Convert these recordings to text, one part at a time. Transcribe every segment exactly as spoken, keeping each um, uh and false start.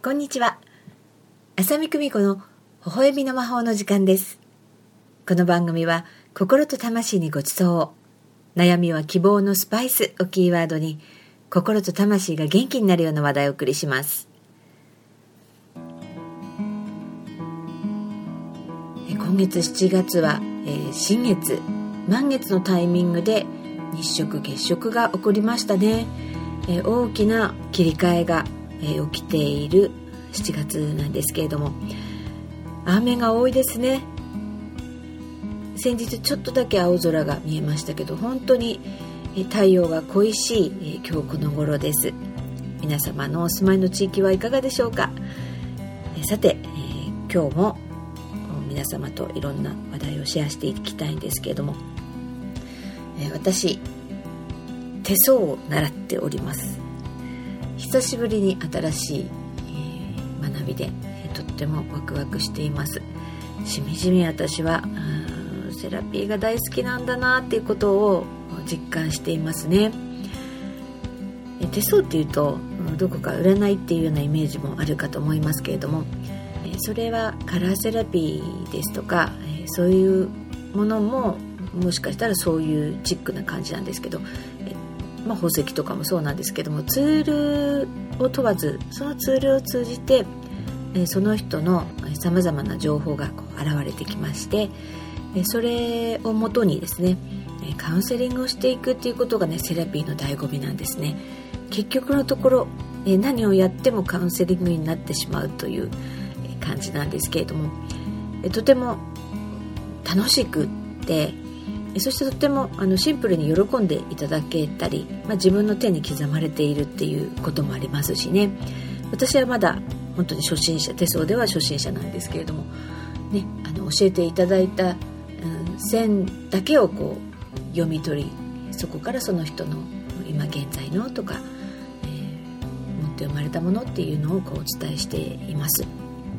こんにちは。浅見久美子の微笑みの魔法の時間です。この番組は心と魂にごちそうを、悩みは希望のスパイスをキーワードに、心と魂が元気になるような話題をお送りします。今月しちがつは、えー、新月満月のタイミングで日食月食が起こりましたね。えー、大きな切り替えが、えー、起きているしちがつなんですけれども、雨が多いですね。先日ちょっとだけ青空が見えましたけど、本当に太陽が恋しい今日この頃です。皆様のお住まいの地域はいかがでしょうか。さて、えー、今日も皆様といろんな話題をシェアしていきたいんですけれども、えー、私手相を習っております。久しぶりに新しい、えー、学びで、えー、とってもワクワクしています。しみじみ私はセラピーが大好きなんだなっていうことを実感していますね。えー、手相っていうとどこか占いっていうようなイメージもあるかと思いますけれども、えー、それはカラーセラピーですとか、えー、そういうものももしかしたらそういうチックな感じなんですけど、えまあ、宝石とかもそうなんですけども、ツールを問わずそのツールを通じて、えその人のさまざまな情報がこう現れてきまして、えそれをもとにですねカウンセリングをしていくっていうことがねセラピーの醍醐味なんですね。結局のところ、え何をやってもカウンセリングになってしまうという感じなんですけれども、えとても楽しくってそしてとてもあのシンプルに喜んでいただけたり、まあ、自分の手に刻まれているっていうこともありますしね。私はまだ本当に初心者、手相では初心者なんですけれども、ね、あの教えていただいた、うん、線だけをこう読み取り、そこからその人の今現在のとか、えー、持って生まれたものっていうのをこうお伝えしています。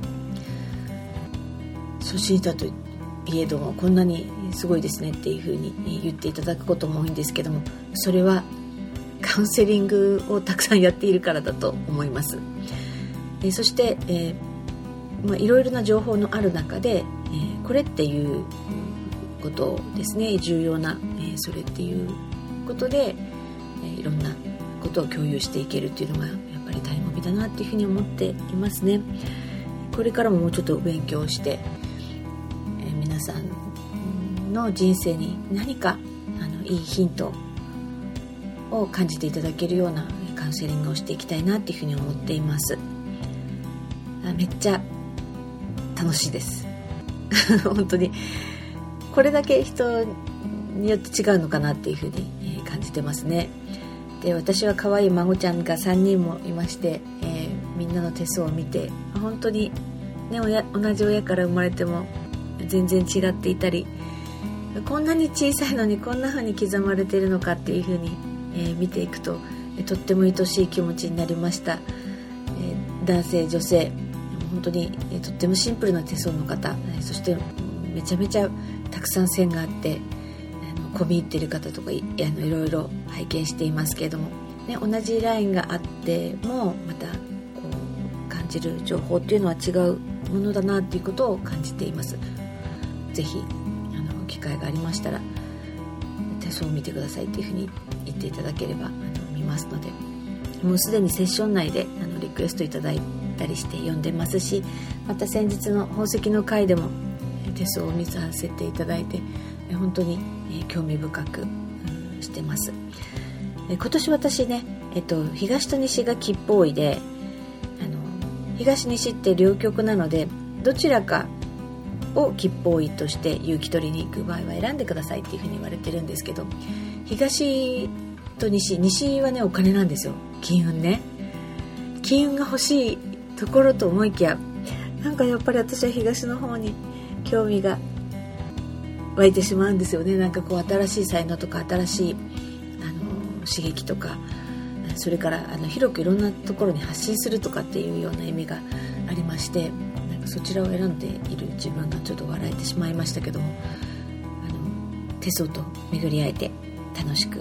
初心者といえどもこんなにすごいですねっていうふうに言っていただくことも多いんですけども、それはカウンセリングをたくさんやっているからだと思います。えー、そして、えーまあ、いろいろな情報のある中で、えー、これっていうことですね、重要な、えー、それっていうことで、えー、いろんなことを共有していけるっていうのがやっぱり醍醐味だなっていうふうに思っていますね。これからももうちょっと勉強して皆さんの人生に何かあのいいヒントを感じていただけるようなカウンセリングをしていきたいなっていうふうに思っています。あめっちゃ楽しいです本当にこれだけ人によって違うのかなっていうふうに感じてますね。で私は可愛い孫ちゃんがさんにんもいまして、えー、みんなの手相を見て本当に、ね、親同じ親から生まれても全然違っていたり、こんなに小さいのにこんな風に刻まれているのかっていう風に、えー、見ていくと、えー、とっても愛しい気持ちになりました。えー、男性女性本当に、えー、とってもシンプルな手相の方、えー、そしてめちゃめちゃたくさん線があってあの込み入っている方とか い, あのいろいろ拝見していますけれども、ね、同じラインがあってもまたこう感じる情報っていうのは違うものだなっていうことを感じています。ぜひあの機会がありましたら手相を見てくださいというふうに言っていただければあの見ますので、もうすでにセッション内であのリクエストいただいたりして読んでますし、また先日の宝石の回でも手相を見させていただいて本当に興味深く、うん、してます。今年私ね、えっと、東と西が吉方位で、あの東西って両極なのでどちらかを吉方位として有機取りに行く場合は選んでくださいっていうふうに言われてるんですけど、東と西、西はねお金なんですよ。金運ね、金運が欲しいところと思いきや、なんかやっぱり私は東の方に興味が湧いてしまうんですよね。なんかこう新しい才能とか新しいあの刺激とか、それからあの広くいろんなところに発信するとかっていうような意味がありまして、なんかそちらを選んでいる自分がちょっと笑えてしまいましたけども、あの手相と巡り合えて楽しく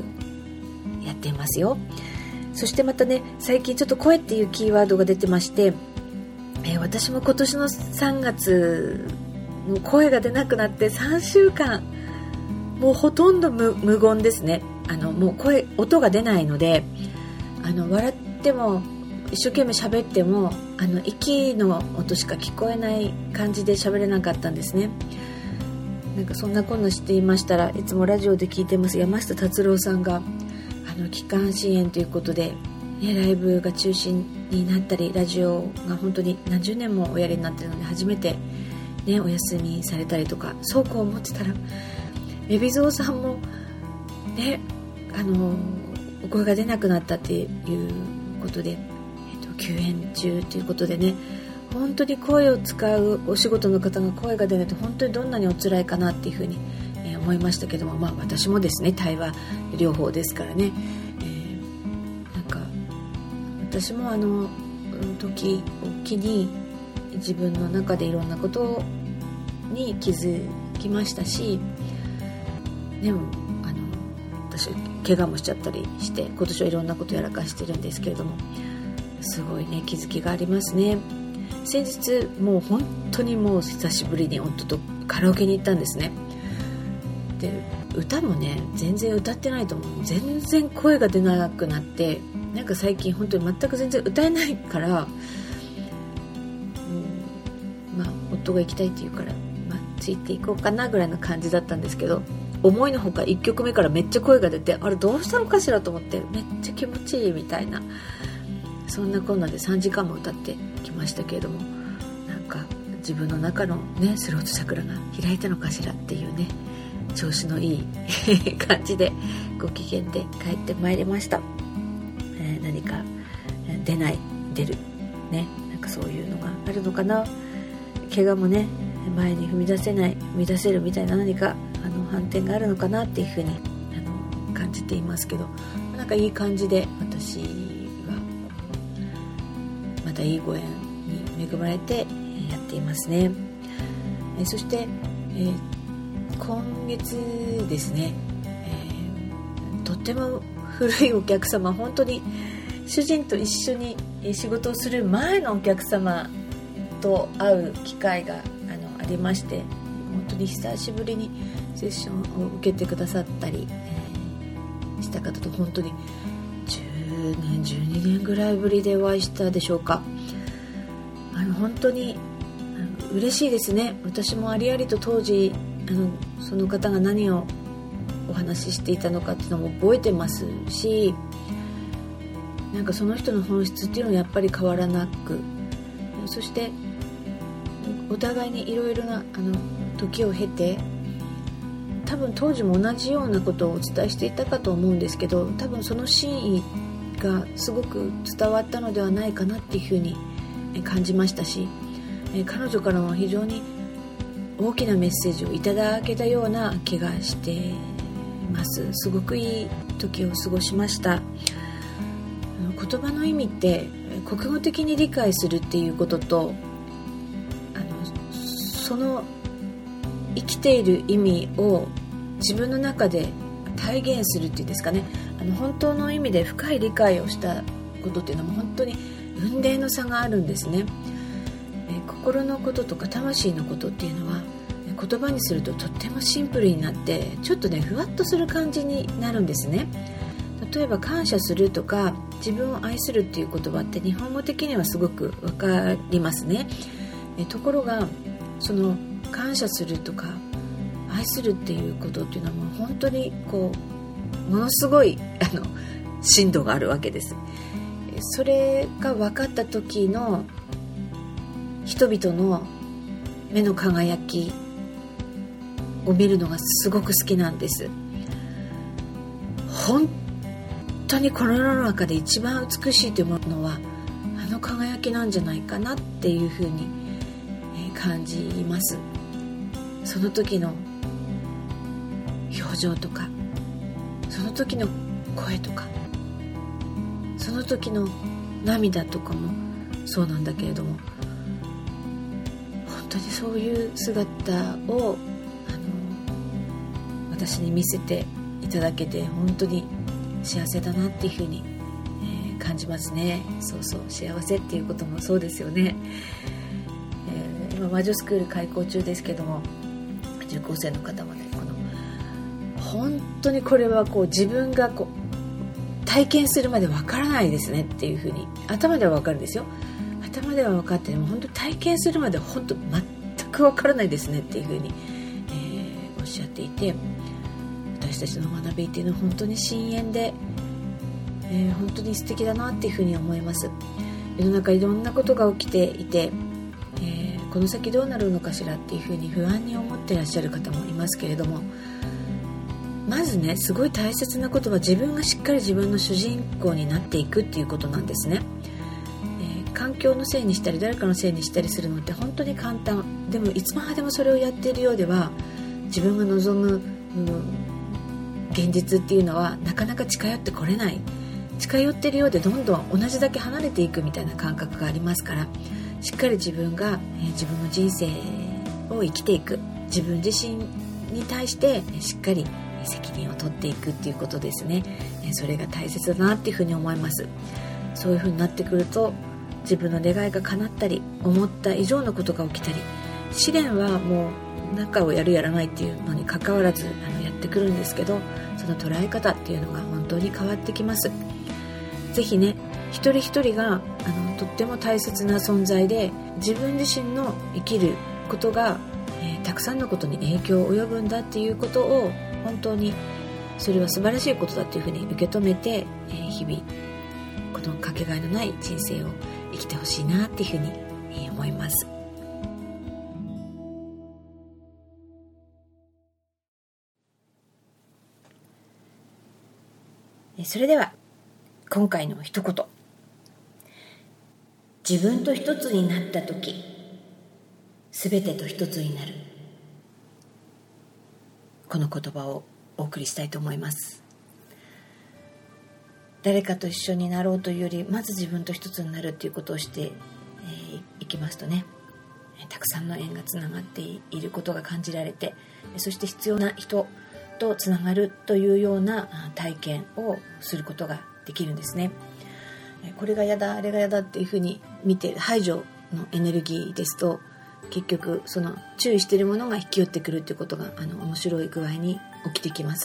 やっていますよ。そしてまたね、最近ちょっと声っていうキーワードが出てまして、 えー、私も今年のさんがつもう声が出なくなってさんしゅうかんもうほとんど 無, 無言ですね。あのもう声音が出ないので、あの笑っても一生懸命喋ってもあの息の音しか聞こえない感じで喋れなかったんですね。なんかそんなこんなしていましたら、いつもラジオで聞いてます山下達郎さんがあの気管支炎ということで、ね、ライブが中止になったり、ラジオが本当に何十年もおやりになっているので初めて、ね、お休みされたりとか、そうこう思ってたら海老蔵さんもね、あのお声が出なくなったっていうことで、えっと、休園中ということでね、本当に声を使うお仕事の方が声が出ないと本当にどんなにお辛いかなっていうふうに、えー、思いましたけども、まあ私もですね、対話療法ですからね、えー、なんか私もあの時を機に自分の中でいろんなことに気づきましたし、でもあの私怪我もしちゃったりして今年はいろんなことやらかしてるんですけれども、すごいね気づきがありますね。先日もう本当にもう久しぶりに夫とカラオケに行ったんですね。で歌もね全然歌ってないと思う、全然声が出なくなって、なんか最近本当に全く全然歌えないから、うん、まあ夫が行きたいって言うから、まあ、ついていこうかなぐらいの感じだったんですけど、思いのほかいっきょくめからめっちゃ声が出て、あれどうしたのかしらと思って、めっちゃ気持ちいいみたいな、そんなこんなでさんじかんも歌ってきましたけれども、なんか自分の中のねスロートチャクラが開いたのかしらっていうね、調子のいい感じでご機嫌で帰ってまいりました。えー、何か出ない出るね、なんかそういうのがあるのかな。怪我もね前に踏み出せない踏み出せるみたいな何かあの反転があるのかなっていうふうにあの感じていますけど、なんかいい感じで私はまたいいご縁に恵まれてやっていますね。えそして、えー、今月ですね、えー、とっても古いお客様、本当に主人と一緒に仕事をする前のお客様と会う機会があのありまして、本当に久しぶりにセッションを受けてくださったり、えー、した方と本当にじゅうねんじゅうにねんぐらいぶりでお会いしたでしょうか。あの本当にあの嬉しいですね。私もありありと当時あのその方が何をお話ししていたのかっていうのも覚えてますし、なんかその人の本質っていうのはやっぱり変わらなく、そしてお互いにいろいろなあの時を経て、多分当時も同じようなことをお伝えしていたかと思うんですけど、多分その真意がすごく伝わったのではないかなっていうふうに感じましたし、彼女からも非常に大きなメッセージをいただけたような気がしてます。すごくいい時を過ごしました。言葉の意味って国語的に理解するっていうことと、あのその生きている意味を自分の中で体現するっていうんですかね、あの本当の意味で深い理解をしたことっていうのも本当に雲泥の差があるんですね。え心のこととか魂のことっていうのは言葉にするととってもシンプルになって、ちょっとねふわっとする感じになるんですね。例えば感謝するとか自分を愛するっていう言葉って日本語的にはすごくわかりますね。えところがその感謝するとか愛するっていうことっていうのはもう本当にこうものすごいあの深度があるわけです。それが分かった時の人々の目の輝きを見るのがすごく好きなんです。本当にこの世の中で一番美しいというものはあの輝きなんじゃないかなっていうふうに感じます。その時の表情とかその時の声とかその時の涙とかもそうなんだけれども、本当にそういう姿をあの私に見せていただけて本当に幸せだなっていうふうに、えー、感感じますね。そうそう、幸せっていうこともそうですよね。えー、今魔女スクール開校中ですけども、受講生の方もね、この本当にこれはこう自分がこう体験するまでわからないですねっていうふうに、頭ではわかるんですよ。頭では分かっても本当に体験するまで本当全く分からないですねっていうふうに、えー、おっしゃっていて、私たちの学びっていうのは本当に深遠で、えー、本当に素敵だなっていうふうに思います。世の中いろんなことが起きていて、えー、この先どうなるのかしらっていうふうに不安に思っていらっしゃる方もいますけれども、まずね、すごい大切なことは自分がしっかり自分の主人公になっていくっていうことなんですね。環境のせいにしたり誰かのせいにしたりするのって本当に簡単。でもいつまでもそれをやっているようでは、自分が望む、うん、現実っていうのはなかなか近寄ってこれない。近寄っているようでどんどん同じだけ離れていくみたいな感覚がありますから、しっかり自分が、えー、自分の人生を生きていく、自分自身に対してしっかり責任を取っていくっていうことですね。えー、それが大切だなっていうふうに思います。そういうふうになってくると、自分の願いが叶ったり、思った以上のことが起きたり、試練はもう中をやるやらないっていうのに関わらずあのやってくるんですけど、その捉え方っていうのが本当に変わってきます。ぜひね、一人一人があのとっても大切な存在で、自分自身の生きることが、えー、たくさんのことに影響を及ぶんだっていうことを、本当にそれは素晴らしいことだというふうに受け止めて、えー、日々このかけがえのない人生を生きてほしいなっていうふうに思います。それでは今回の一言。自分と一つになったとき、すべてと一つになる。この言葉をお送りしたいと思います。誰かと一緒になろうというより、まず自分と一つになるということをして、えー、いきますとね、たくさんの縁がつながっていることが感じられて、そして必要な人とつながるというような体験をすることができるんですね。これがやだ、あれがやだっていうふうに見て、排除のエネルギーですと、結局その注意しているものが引き寄ってくるということがあの面白い具合に起きてきます。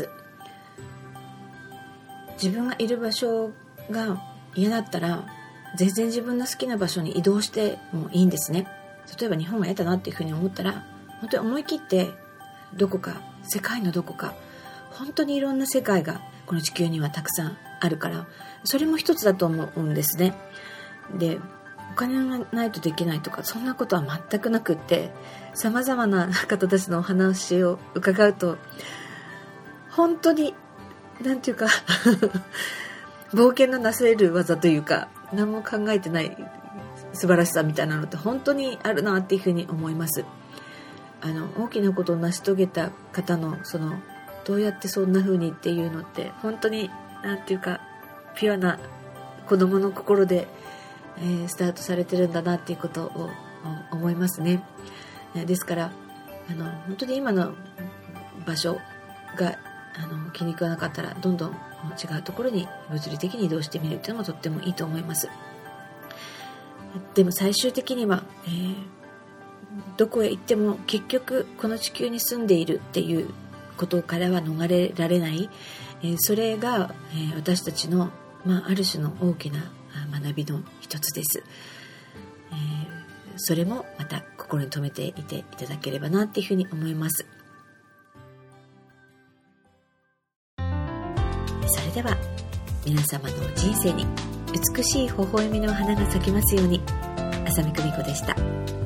自分がいる場所が嫌だったら、全然自分の好きな場所に移動してもいいんですね。例えば日本が嫌だなっていうふうに思ったら、本当に思い切ってどこか、世界のどこか、本当にいろんな世界がこの地球にはたくさんあるから、それも一つだと思うんですね。で、お金がないとできないとか、そんなことは全くなくって、様々な方たちのお話を伺うと、本当になんていうか冒険のなせる技というか、何も考えてない素晴らしさみたいなのって本当にあるなっていうふうに思います。あの大きなことを成し遂げた方のそのどうやってそんな風にっていうのって、本当になんていうかピュアな子供の心で、えー、スタートされてるんだなっていうことを思いますね。ですからあの本当に今の場所があの気に食わなかったら、どんどん違うところに物理的に移動してみるというのもとってもいいと思います。でも最終的には、えー、どこへ行っても結局この地球に住んでいるっていうことからは逃れられない、えー、それが、えー、私たちの、まあ、ある種の大きな学びの一つです。えー、それもまた心に留めていていただければなっていうふうに思います。それでは皆様の人生に美しい微笑みの花が咲きますように。浅見久美子でした。